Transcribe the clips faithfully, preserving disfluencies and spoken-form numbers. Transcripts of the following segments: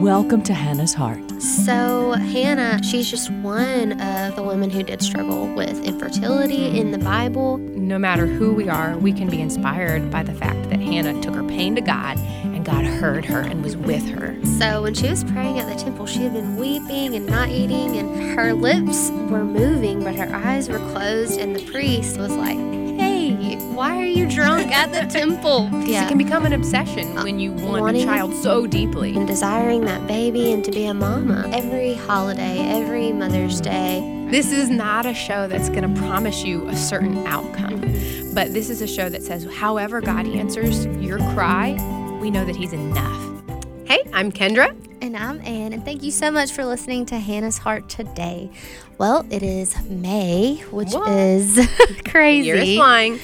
Welcome to Hannah's Heart. So Hannah, she's just one of the women who did struggle with infertility in the Bible. No matter who we are, we can be inspired by the fact that Hannah took her pain to God, and God heard her and was with her. So when she was praying at the temple, she had been weeping and not eating, and her lips were moving, but her eyes were closed, and the priest was like, hey, why are you drunk at the temple? Yeah. It can become an obsession when you want Wanting a child so deeply. And desiring that baby and to be a mama. Every holiday, every Mother's Day. This is not a show that's going to promise you a certain outcome. Mm-hmm. But this is a show that says, however God answers your cry, we know that He's enough. Hey, I'm Kendra. And I'm Ann, and thank you so much for listening to Hannah's Heart today. Well, it is May, which what? is crazy. The year is flying.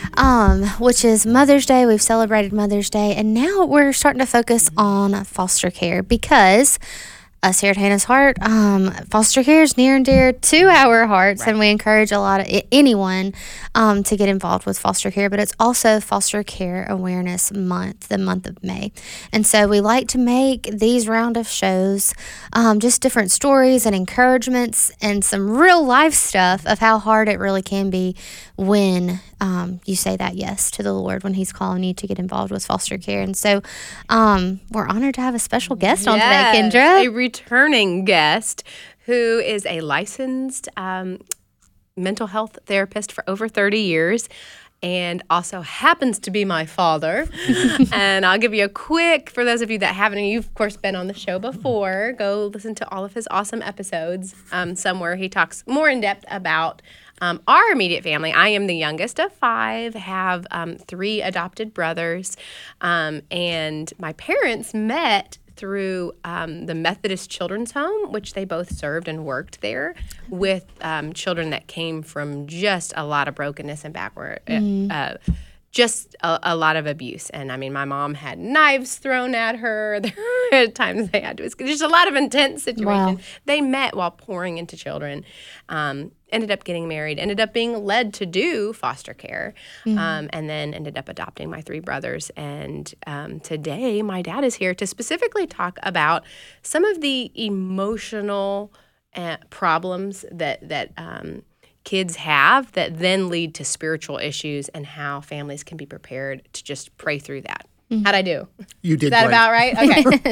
Um, which is Mother's Day. We've celebrated Mother's Day, and now we're starting to focus on foster care because us here at Hannah's Heart, um, foster care is near and dear to our hearts, right. And we encourage a lot of anyone um, to get involved with foster care, but it's also Foster Care Awareness Month, the month of May. And so we like to make these round of shows um, just different stories and encouragements and some real life stuff of how hard it really can be when um, you say that yes to the Lord when He's calling you to get involved with foster care. And so um, we're honored to have a special guest yes, on today, Kendra. A returning guest who is a licensed um, mental health therapist for over thirty years and also happens to be my father. And I'll give you a quick, for those of you that haven't, and you've, of course, been on the show before, go listen to all of his awesome episodes um, somewhere. He talks more in depth about Um, our immediate family. I am the youngest of five, have um, three adopted brothers, um, and my parents met through um, the Methodist Children's Home, which they both served and worked there with um, children that came from just a lot of brokenness and backward, mm. uh, just a, a lot of abuse. And I mean, my mom had knives thrown at her. There were times they had to escape. Just a lot of intense situation. Wow. They met while pouring into children. Um, ended up getting married, ended up being led to do foster care, mm-hmm. um, and then ended up adopting my three brothers. And um, today, my dad is here to specifically talk about some of the emotional uh, problems that that um, kids have that then lead to spiritual issues, and how families can be prepared to just pray through that. Mm-hmm. How'd I do? You did. Is that great. about right? Okay.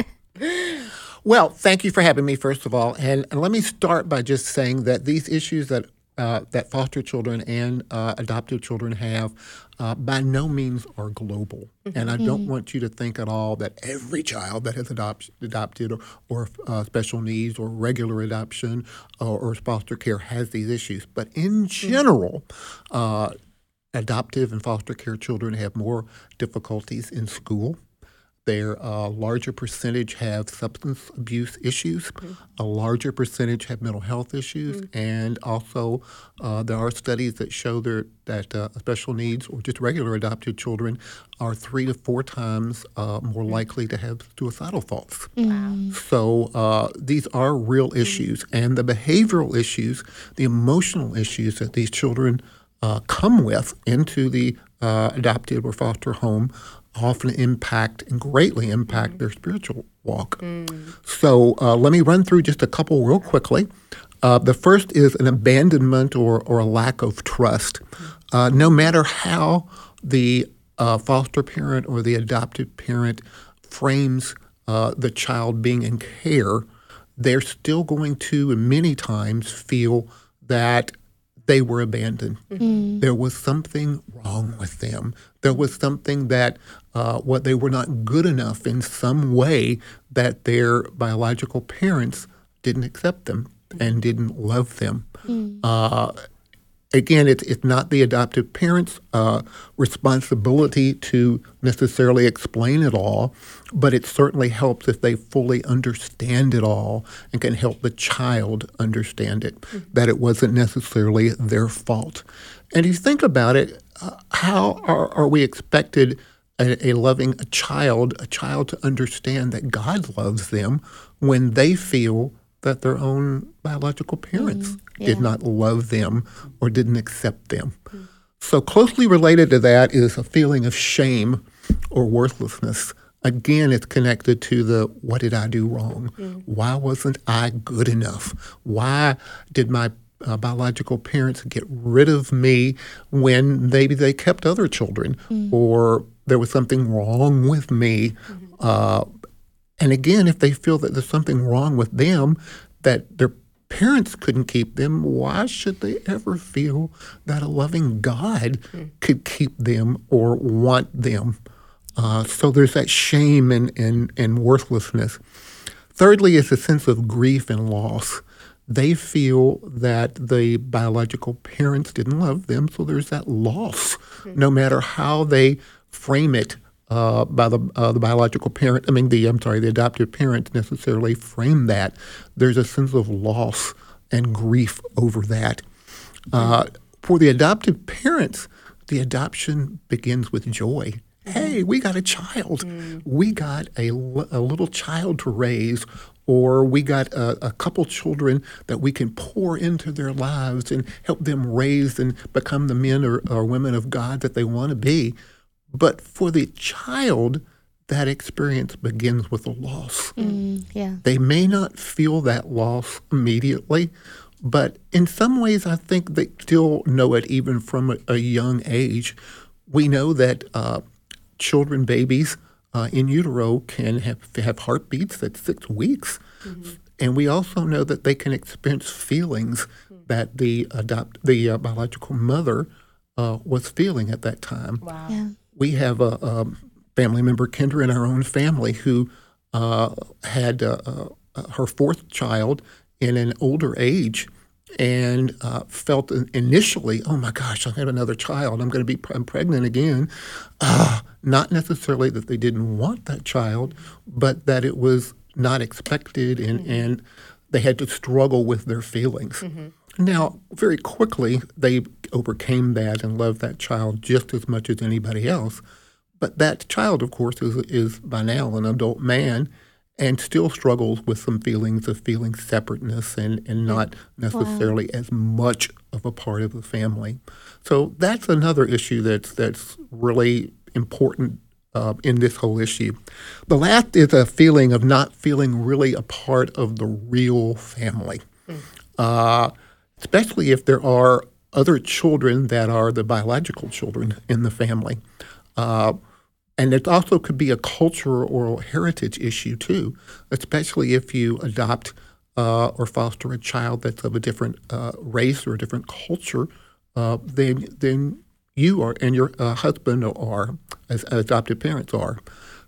Well, thank you for having me, first of all. And, and let me start by just saying that these issues that uh, that foster children and uh, adoptive children have uh, by no means are global. Mm-hmm. And I don't mm-hmm. want you to think at all that every child that has adopt, adopted or, or uh, special needs or regular adoption or, or foster care has these issues. But in general, mm-hmm. uh, adoptive and foster care children have more difficulties in school. Their uh, larger percentage have substance abuse issues. Mm-hmm. A larger percentage have mental health issues. Mm-hmm. And also uh, there are studies that show there, that uh, special needs or just regular adopted children are three to four times uh, more mm-hmm. likely to have suicidal thoughts. Mm-hmm. So uh, these are real issues. Mm-hmm. And the behavioral issues, the emotional issues that these children uh, come with into the uh, adopted or foster home often impact and greatly impact mm. their spiritual walk. Mm. So uh, let me run through just a couple real quickly. Uh, the first is an abandonment or, or a lack of trust. Uh, no matter how the uh, foster parent or the adoptive parent frames uh, the child being in care, they're still going to, and many times, feel that they were abandoned. Mm-hmm. There was something wrong with them. There was something that uh, what they were not good enough in some way that their biological parents didn't accept them and didn't love them. Mm-hmm. Uh, again, it's it's not the adoptive parents' uh, responsibility to necessarily explain it all, but it certainly helps if they fully understand it all and can help the child understand it, mm-hmm. that it wasn't necessarily their fault. And you think about it, uh, how are, are we expected a, a loving a child, a child to understand that God loves them when they feel that their own biological parents mm, yeah. did not love them or didn't accept them. Mm. So closely related to that is a feeling of shame or worthlessness. again, it's connected to the what did I do wrong? Mm. Why wasn't I good enough? Why did my uh, biological parents get rid of me when maybe they kept other children mm. or there was something wrong with me? Mm-hmm. Uh, and again, if they feel that there's something wrong with them, that their parents couldn't keep them, why should they ever feel that a loving God mm. could keep them or want them? Uh, so there's that shame and, and, and worthlessness. Thirdly is a sense of grief and loss. They feel that the biological parents didn't love them, so there's that loss. Mm. No matter how they frame it, uh, by the uh, the biological parent, I mean the I'm sorry, the adoptive parents necessarily frame that. There's a sense of loss and grief over that. Uh, for the adoptive parents, the adoption begins with joy. Hey, we got a child. Mm. We got a, a little child to raise, or we got a, a couple children that we can pour into their lives and help them raise and become the men or, or women of God that they want to be. But for the child, that experience begins with a loss. Mm, yeah. They may not feel that loss immediately, but in some ways I think they still know it even from a, a young age. We know that uh, children, babies uh, in utero can have, have heartbeats at six weeks. Mm-hmm. And we also know that they can experience feelings mm-hmm. that the adopt the uh, biological mother uh, was feeling at that time. Wow. Yeah. We have a, a family member, Kendra, in our own family who uh, had uh, uh, her fourth child in an older age and uh, felt initially, oh my gosh, I have another child. I'm going to be I'm pregnant again. Uh, not necessarily that they didn't want that child, but that it was not expected and, mm-hmm. and they had to struggle with their feelings. Mm-hmm. Now, very quickly, they overcame that and loved that child just as much as anybody else. But that child, of course, is, is by now an adult man and still struggles with some feelings of feeling separateness and, and not necessarily wow. as much of a part of the family. So that's another issue that's, that's really important uh, in this whole issue. The last is a feeling of not feeling really a part of the real family. Mm. Uh, especially if there are other children that are the biological children in the family. Uh, and it also could be a cultural or heritage issue too, especially if you adopt uh, or foster a child that's of a different uh, race or a different culture uh, than, than you are and your uh, husband are, as adoptive parents are.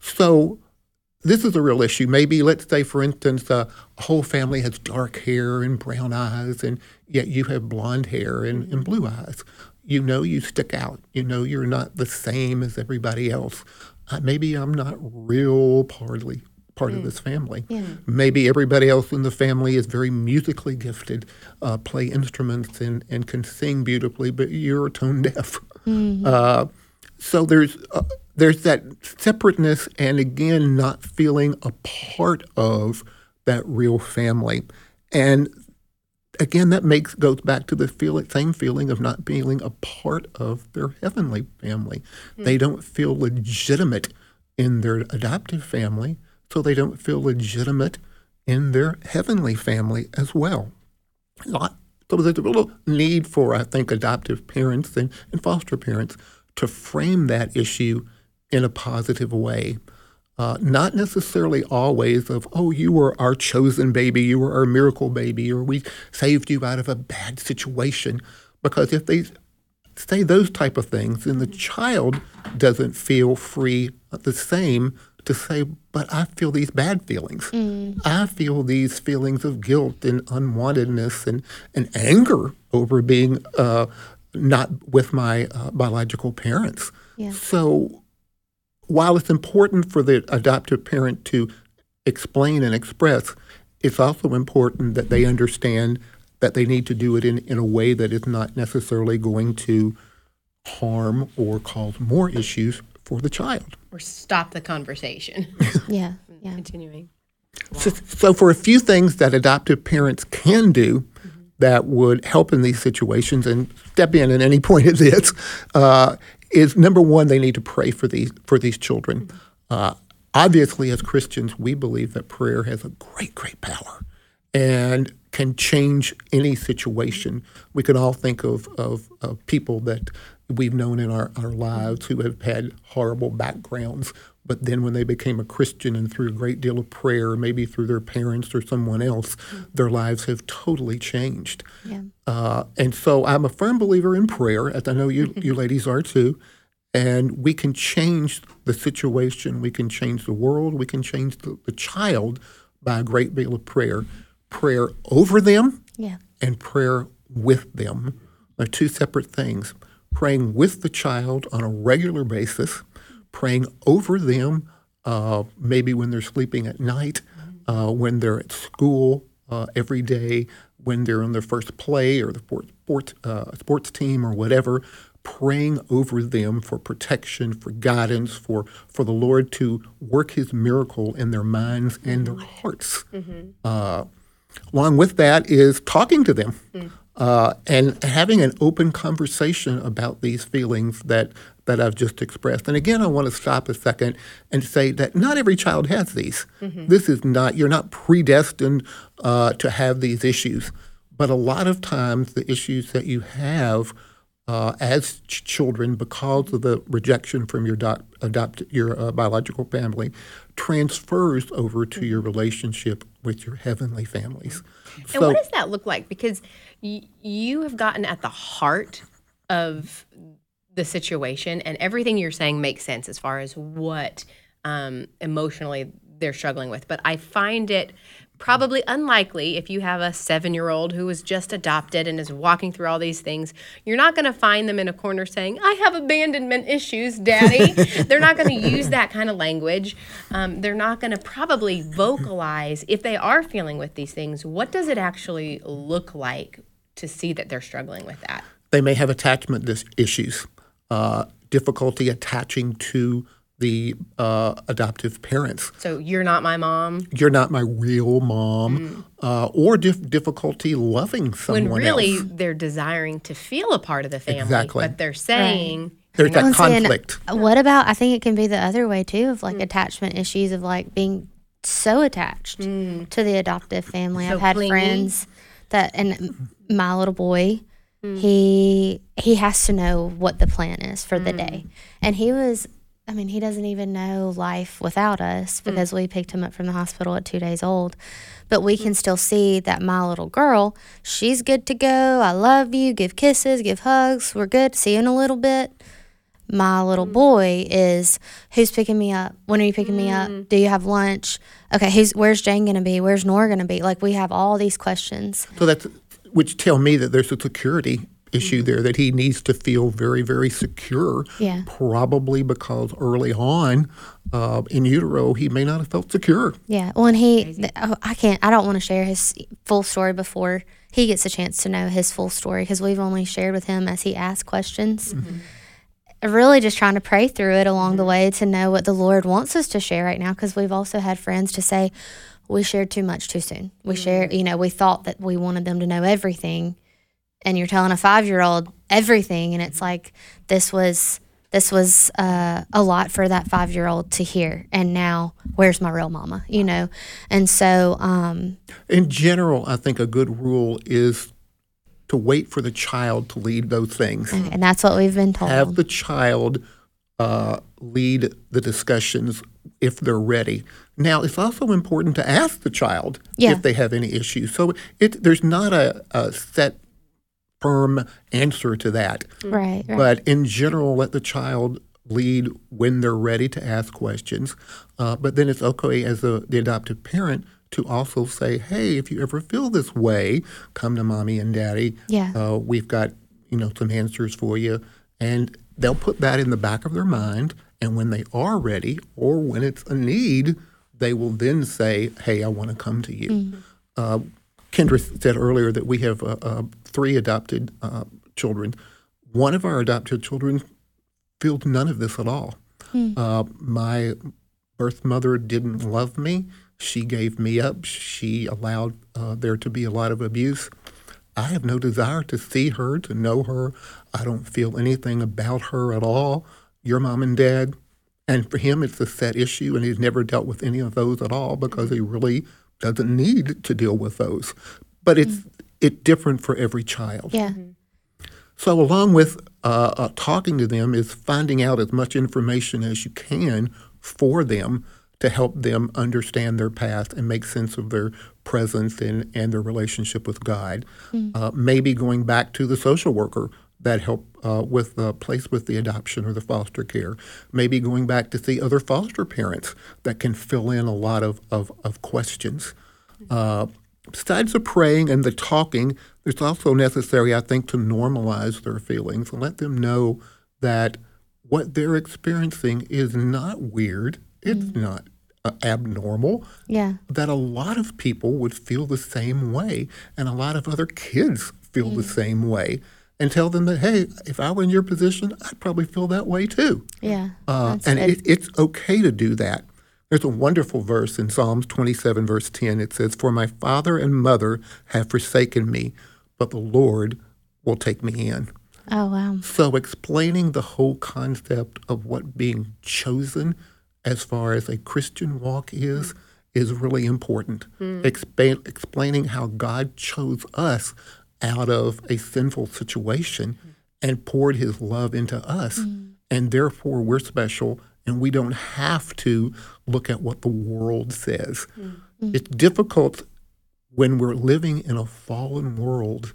So this is a real issue. Maybe, let's say, for instance, uh, a whole family has dark hair and brown eyes, and yet you have blonde hair and, and blue eyes. You know you stick out. You know you're not the same as everybody else. Uh, maybe I'm not real partly part mm. of this family. Yeah. Maybe everybody else in the family is very musically gifted, uh, play instruments and, and can sing beautifully, but you're tone deaf. Mm-hmm. Uh, so there's... Uh, There's that separateness and, again, not feeling a part of that real family. And, again, that makes goes back to the feel, same feeling of not feeling a part of their heavenly family. Mm. They don't feel legitimate in their adoptive family, so they don't feel legitimate in their heavenly family as well. Not, so there's a real need for, I think, adoptive parents and, and foster parents to frame that issue in a positive way. Uh, not necessarily always of, oh, you were our chosen baby, you were our miracle baby, or we saved you out of a bad situation. Because if they say those type of things, then the child doesn't feel free the same to say, but I feel these bad feelings. Mm. I feel these feelings of guilt and unwantedness and, and anger over being uh, not with my uh, biological parents. Yeah. So while it's important for the adoptive parent to explain and express, it's also important that they understand that they need to do it in, in a way that is not necessarily going to harm or cause more issues for the child. Or stop the conversation. yeah, yeah. Continuing. Wow. So, so for a few things that adoptive parents can do mm-hmm. that would help in these situations and step in at any point of this, uh, is number one, they need to pray for these for these children. Uh, obviously, as Christians, we believe that prayer has a great, great power and can change any situation. We can all think of, of, of people that we've known in our, our lives who have had horrible backgrounds, but then when they became a Christian and through a great deal of prayer, maybe through their parents or someone else, their lives have totally changed. Yeah. Uh, and so I'm a firm believer in prayer, as I know you, you ladies are too. And we can change the situation. We can change the world. We can change the, the child by a great deal of prayer. Prayer over them Yeah. and prayer with them are two separate things. Praying with the child on a regular basis, praying over them uh, maybe when they're sleeping at night, uh, when they're at school uh, every day, when they're on their first play or the sport, sport, uh, sports team or whatever, praying over them for protection, for guidance, for, for the Lord to work his miracle in their minds and their hearts. Mm-hmm. Uh, along with that is talking to them mm. uh, and having an open conversation about these feelings that, that I've just expressed. And again, I want to stop a second and say that not every child has these. Mm-hmm. This is not, you're not predestined uh, to have these issues. But a lot of times the issues that you have Uh, as ch- children, because of the rejection from your doc- adopt your uh, biological family, transfers over to your relationship with your heavenly families. And So, what does that look like? Because y- you have gotten at the heart of the situation, and everything you're saying makes sense as far as what um, emotionally they're struggling with. But I find it probably unlikely if you have a seven-year-old who was just adopted and is walking through all these things. You're not going to find them in a corner saying, I have abandonment issues, Daddy. They're not going to use that kind of language. Um, they're not going to probably vocalize, if they are feeling with these things, what does it actually look like to see that they're struggling with that? they may have attachment dis- issues, uh, difficulty attaching to the uh, adoptive parents. So you're not my mom? You're not my real mom, mm. uh, or dif- difficulty loving someone when really else. They're desiring to feel a part of the family, Exactly. but they're saying... Right. There's that Well, see, and conflict. What about, I think it can be the other way too, of like mm. attachment issues of like being so attached mm. to the adoptive family. So I've had clingy. friends that, and my little boy, mm. he he has to know what the plan is for mm. the day. And he was, I mean, he doesn't even know life without us because mm. we picked him up from the hospital at two days old. But we can still see that my little girl, she's good to go. I love you. Give kisses, give hugs. We're good. See you in a little bit. My little boy is, who's picking me up? When are you picking mm. me up? Do you have lunch? Okay, who's, where's Jane going to be? Where's Nora going to be? Like, we have all these questions. So that's, which tell me that there's a security issue mm. there, that he needs to feel very, very secure. Yeah. Probably because early on uh, in utero, he may not have felt secure. Yeah. Well, and he, th- oh, I can't, I don't want to share his full story before he gets a chance to know his full story because we've only shared with him as he asks questions. Mm-hmm. Really just trying to pray through it along the way to know what the Lord wants us to share right now, because we've also had friends to say, we shared too much too soon. We mm-hmm. shared, you know, we thought that we wanted them to know everything, and you're telling a five-year-old everything, and it's like this was this was uh, a lot for that five-year-old to hear, and now where's my real mama, you know? And so... Um, in general, I think a good rule is to wait for the child to lead those things. And that's what we've been told. Have the child uh, lead the discussions if they're ready. Now, it's also important to ask the child yeah. if they have any issues. So it, there's not a, a set, firm answer to that. Right, right. But in general, let the child lead when they're ready to ask questions. Uh, but then it's okay as a, the adoptive parent to also say, hey, if you ever feel this way, come to mommy and daddy. Yeah. Uh, we've got, you know, some answers for you. And they'll put that in the back of their mind. And when they are ready or when it's a need, they will then say, hey, I want to come to you. Mm-hmm. Uh, Kendra said earlier that we have uh, uh, three adopted uh, children. One of our adopted children feels none of this at all. Mm. Uh, my birth mother didn't love me. She gave me up. She allowed uh, there to be a lot of abuse. I have no desire to see her, to know her. I don't feel anything about her at all. Your mom and dad And for him, it's a set issue, and he's never dealt with any of those at all because he really doesn't need to deal with those. But it's mm-hmm. it's different for every child. Yeah. Mm-hmm. So along with uh, uh, talking to them is finding out as much information as you can for them to help them understand their past and make sense of their presence and, and their relationship with God. Mm. Uh, maybe going back to the social worker that helped uh, with the place with the adoption or the foster care. Maybe going back to see other foster parents that can fill in a lot of, of, of questions. Uh, besides the praying and the talking, it's also necessary, I think, to normalize their feelings and let them know that what they're experiencing is not weird. It's mm. not uh, abnormal. Yeah. That a lot of people would feel the same way, and a lot of other kids feel mm. the same way. And tell them that, hey, if I were in your position, I'd probably feel that way too. Yeah. Uh, and it, it's okay to do that. There's a wonderful verse in Psalms twenty-seven, verse ten. It says, "For my father and mother have forsaken me, but the Lord will take me in." Oh, wow. So explaining the whole concept of what being chosen as far as a Christian walk is, is really important. Mm. Expa- explaining how God chose us out of a sinful situation mm. and poured his love into us. Mm. And therefore we're special and we don't have to look at what the world says. Mm. It's difficult when we're living in a fallen world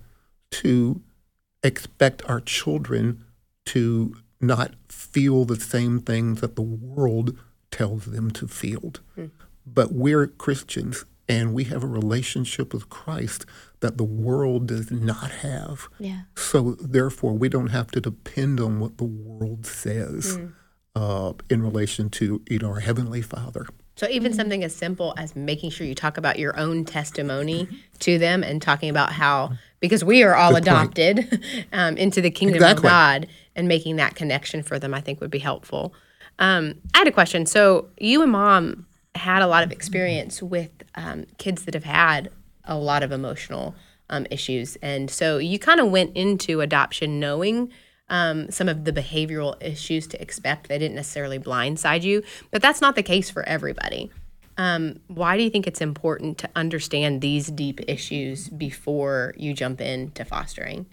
to expect our children to not feel the same things that the world tells them to feel. Mm. But we're Christians, and we have a relationship with Christ that the world does not have. Yeah. So therefore, we don't have to depend on what the world says mm. uh, in relation to, you know, our Heavenly Father. So even something as simple as making sure you talk about your own testimony to them and talking about how, because we are all adopted um, into the kingdom exactly. of God, and making that connection for them, I think would be helpful. Um, I had a question. So you and Mom had a lot of experience with um, kids that have had a lot of emotional um, issues. And so you kind of went into adoption knowing Um, some of the behavioral issues to expect. They didn't necessarily blindside you, but that's not the case for everybody. Um, why do you think it's important to understand these deep issues before you jump into fostering?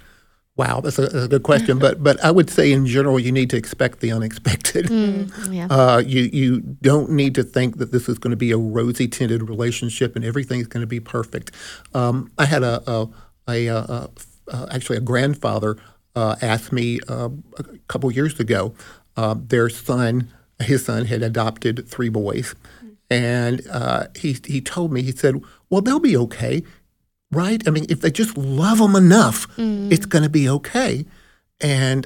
Wow, that's a, that's a good question. but but I would say in general, you need to expect the unexpected. Mm, yeah. uh, you you don't need to think that this is going to be a rosy tinted relationship and everything's going to be perfect. Um, I had a, a, a, a, a actually a grandfather. Uh, asked me uh, a couple years ago. Uh, their son, his son, had adopted three boys, and uh, he he told me, he said, "Well, they'll be okay, right? I mean, if they just love them enough, mm. it's going to be okay." And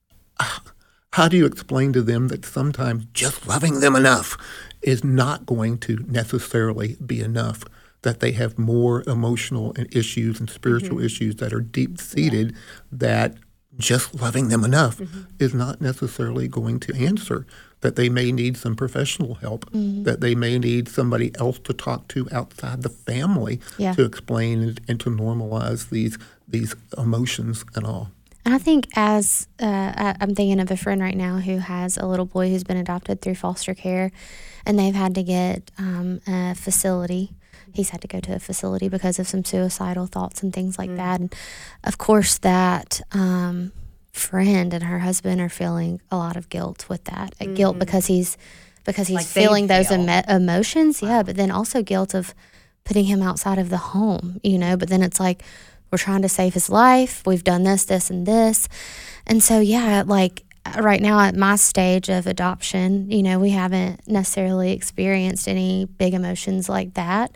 uh, how do you explain to them that sometimes just loving them enough is not going to necessarily be enough? That they have more emotional issues and spiritual mm-hmm. issues that are deep-seated yeah. that just loving them enough mm-hmm. is not necessarily going to answer, that they may need some professional help, mm-hmm. that they may need somebody else to talk to outside the family yeah. to explain and, and to normalize these these emotions and all. And I think as uh, I, I'm thinking of a friend right now who has a little boy who's been adopted through foster care, and they've had to get um, a facility. He's had to go to a facility because of some suicidal thoughts and things like mm. that. And of course, that um, friend and her husband are feeling a lot of guilt with that. Mm. Guilt because he's because he's like feeling those emo- emotions. Wow. Yeah, but then also guilt of putting him outside of the home, you know. But then it's like, we're trying to save his life. We've done this, this, and this. And so, yeah, like right now at my stage of adoption, you know, we haven't necessarily experienced any big emotions like that.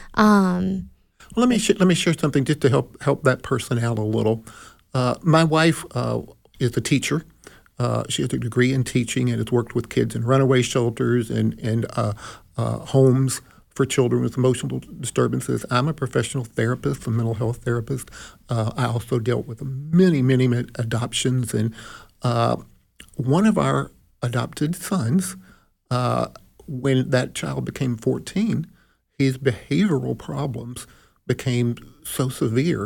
Um, well, let me sh- let me share something just to help help that person out a little. Uh, my wife uh, is a teacher. Uh, she has a degree in teaching and has worked with kids in runaway shelters and and uh, uh, homes for children with emotional disturbances. I'm a professional therapist, a mental health therapist. Uh, I also dealt with many, many adoptions, and uh, one of our adopted sons, uh, when that child became fourteen, his behavioral problems became so severe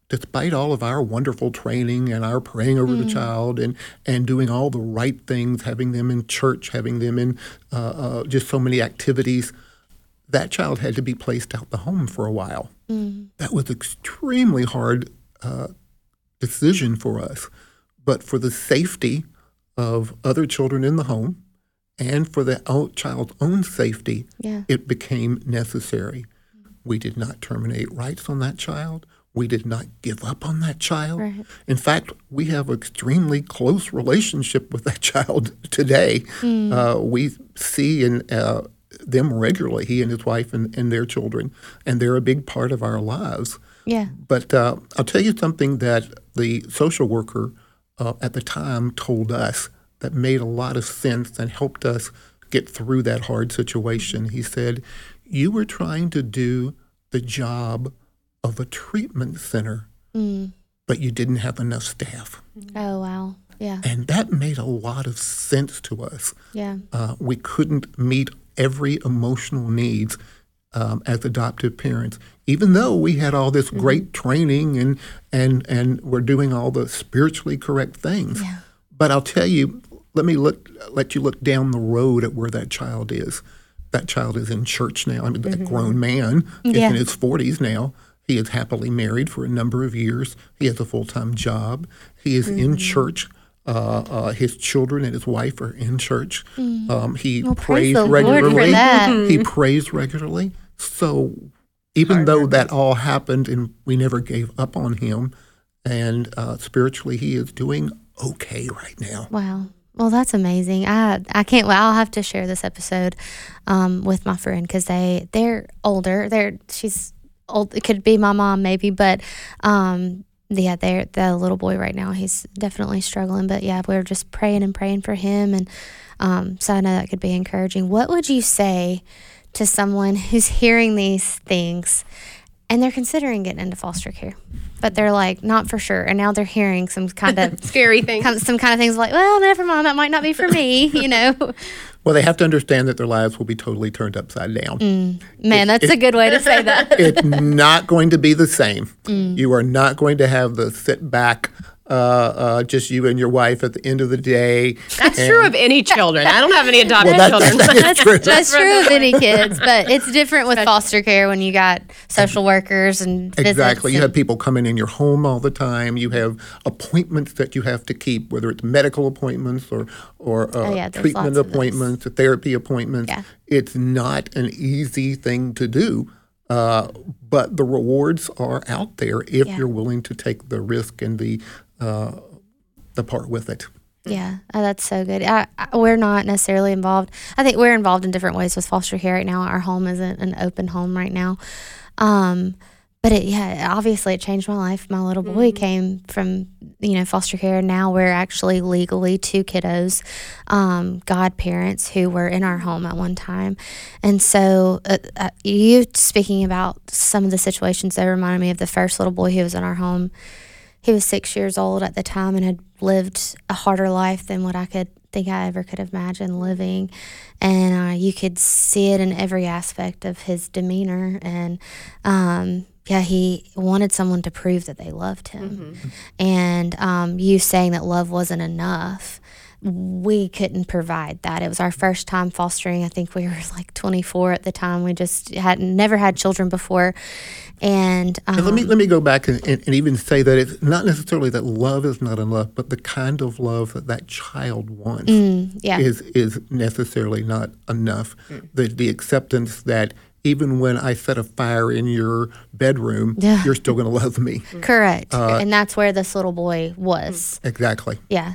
despite all of our wonderful training and our praying over mm. the child and, and doing all the right things, having them in church, having them in uh, uh, just so many activities, that child had to be placed out the home for a while. Mm. That was extremely hard uh, decision for us. But for the safety of other children in the home and for the child's own safety, yeah. it became necessary. We did not terminate rights on that child. We did not give up on that child. Right. In fact, we have an extremely close relationship with that child today. Mm. Uh, we see in, uh, them regularly, he and his wife and, and their children, and they're a big part of our lives. Yeah. But uh, I'll tell you something that the social worker uh, at the time told us that made a lot of sense and helped us get through that hard situation. He said, you were trying to do the job of a treatment center, mm. but you didn't have enough staff. Oh, wow. Yeah. And that made a lot of sense to us. Yeah. Uh, we couldn't meet every emotional needs um, as adoptive parents, even though we had all this mm-hmm. great training and and and we're doing all the spiritually correct things. Yeah. But I'll tell you, let me look, let you look down the road at where that child is. That child is in church now. I mean, mm-hmm. a grown man is yeah. in his forties now. He is happily married for a number of years. He has a full-time job. He is mm-hmm. in church. Uh, uh, his children and his wife are in church. Mm. Um, he well, prays praise regularly. That. He prays regularly. So even Hard though numbers. that all happened and we never gave up on him, and uh, spiritually he is doing okay right now. Wow. Well, that's amazing. I I can't. Well, I'll have to share this episode um, with my friend because they they're older. They're she's old. It could be my mom maybe, but. Um, Yeah, they're the little boy right now. He's definitely struggling, but yeah, we're just praying and praying for him, and um, so I know that could be encouraging. What would you say to someone who's hearing these things and they're considering getting into foster care, but they're like not for sure, and now they're hearing some kind of scary things, some kind of things like, well, never mind, that might not be for me, you know? Well, they have to understand that their lives will be totally turned upside down. Mm. Man, it, that's it, a good way to say that. It's not going to be the same. Mm. You are not going to have the sit back, uh, uh, just you and your wife at the end of the day. That's true of any children. I don't have any adopted well, that, children. That, that is true. That's true of any kids, but it's different with foster care when you got social workers and visits. Exactly. You and, have people coming in your home all the time. You have appointments that you have to keep, whether it's medical appointments or, or uh, oh, yeah, treatment appointments, or therapy appointments. Yeah. It's not an easy thing to do, uh, but the rewards are out there if yeah. you're willing to take the risk and the uh, the part with it. Yeah, oh, that's so good. I, I, we're not necessarily involved. I think we're involved in different ways with foster care right now. Our home isn't an open home right now. Um, but it, yeah, obviously it changed my life. My little boy mm-hmm. came from, you know, foster care. Now we're actually legally two kiddos, um, godparents who were in our home at one time. And so uh, uh, you speaking about some of the situations that reminded me of the first little boy who was in our home. He was six years old at the time and had lived a harder life than what I could think I ever could have imagined living. And uh, you could see it in every aspect of his demeanor. And, um, yeah, he wanted someone to prove that they loved him. Mm-hmm. And um, you saying that love wasn't enough, we couldn't provide that. It was our first time fostering. I think we were like twenty-four at the time. We just had never had children before. And, um, and let me let me go back and, and, and even say that it's not necessarily that love is not enough, but the kind of love that that child wants mm, yeah. is is necessarily not enough. Mm. The the acceptance that even when I set a fire in your bedroom, yeah. you're still going to love me. Correct. Uh, and that's where this little boy was. Exactly. Yeah.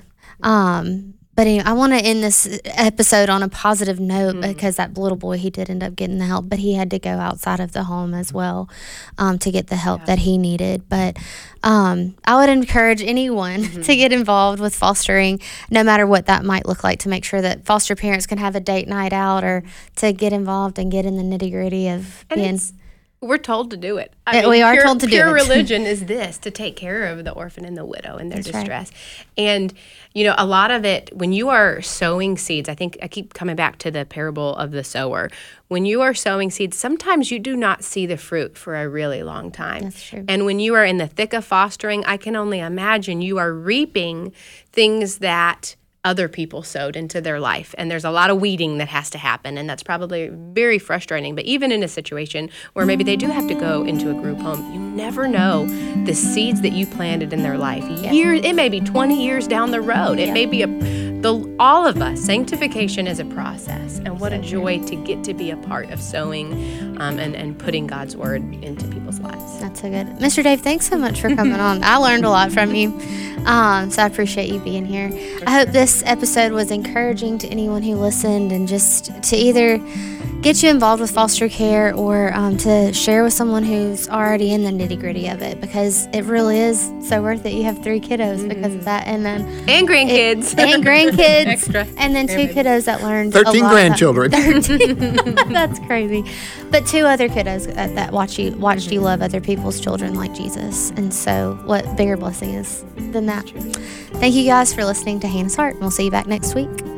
Um, but anyway, I want to end this episode on a positive note mm-hmm. because that little boy, he did end up getting the help, but he had to go outside of the home as well um, to get the help yeah. that he needed. But um, I would encourage anyone mm-hmm. to get involved with fostering, no matter what that might look like, to make sure that foster parents can have a date night out or to get involved and get in the nitty gritty of and being. It's, We're told to do it. Uh, we are pure, told to do pure it. religion is this, to take care of the orphan and the widow in their That's right. distress. And, you know, a lot of it, when you are sowing seeds, I think I keep coming back to the parable of the sower. When you are sowing seeds, sometimes you do not see the fruit for a really long time. That's true. And when you are in the thick of fostering, I can only imagine you are reaping things that other people sowed into their life. And there's a lot of weeding that has to happen, and that's probably very frustrating. But even in a situation where maybe they do have to go into a group home, you never know the seeds that you planted in their life. Years, it may be twenty years down the road. It Yeah. may be a, the all of us. Sanctification is a process, and what a joy to get to be a part of sowing um, and, and putting God's word into people's lives. That's so good. Mister Dave, thanks so much for coming on. I learned a lot from you. Um, so I appreciate you being here. I hope this episode was encouraging to anyone who listened, and just to either get you involved with foster care or um, to share with someone who's already in the nitty gritty of it, because it really is so worth it. You have three kiddos mm-hmm. because of that. And then and grandkids. It, and grandkids. Extra. And then two kiddos that learned thirteen a lot grandchildren. thirteen That's crazy. But two other kiddos that, that watch you, watched you love other people's children like Jesus. And so what bigger blessing is than that? Thank you guys for listening to Hannah's Heart, and we'll see you back next week.